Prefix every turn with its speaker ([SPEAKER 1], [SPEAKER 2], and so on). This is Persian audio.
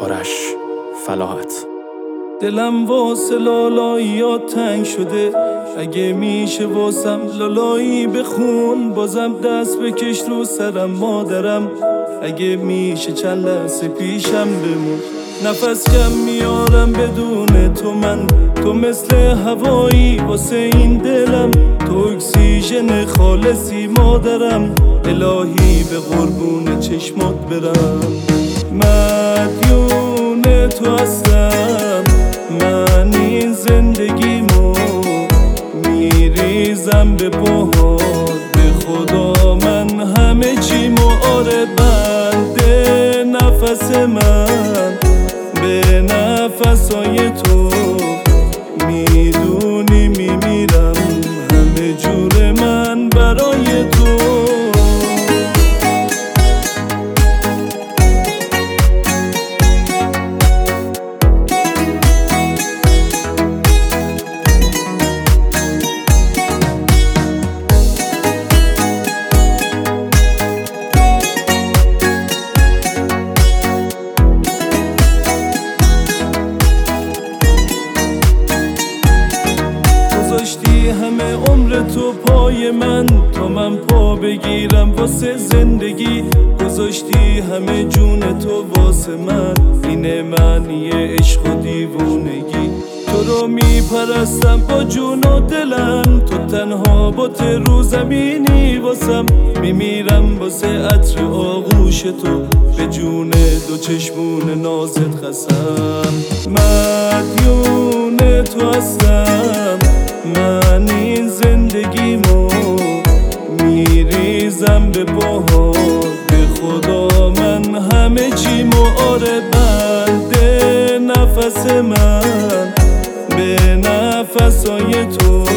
[SPEAKER 1] آرش فلاحت.
[SPEAKER 2] دلم واسه لالایی تنگ شده، اگه میشه واسم لالایی بخون. بازم دست بکش رو سرم مادرم، اگه میشه چند لحظه پیشم بمون. نفس کم میارم بدون تو من، تو مثل هوایی واسه این دلم، تو اکسیژن خالصی مادرم. الهی به قربون چشمات برم، مدیون تو هستم. من این زندگیمو میریزم به پاهات، به خدا من همه چیمو. آره بنده نفس من به نفسای تو، میدونی میمیرم همه جور من برای تو. گذاشتی همه عمر تو پای من، تا من پا بگیرم واسه زندگی. گذاشتی همه جون تو واسه من، اینه معنی عشق و دیوونگی. تو رو میپرستم با جون و دلم، تو تنها بات رو زمینی واسم. میمیرم واسه عطر آغوش تو، به جون دو چشمون نازت قسم. مدیون تو هستم، من این زندگیمو میریزم به پاهات، به خدا من همه چیمو. آره بنده نفس من به نفسای تو،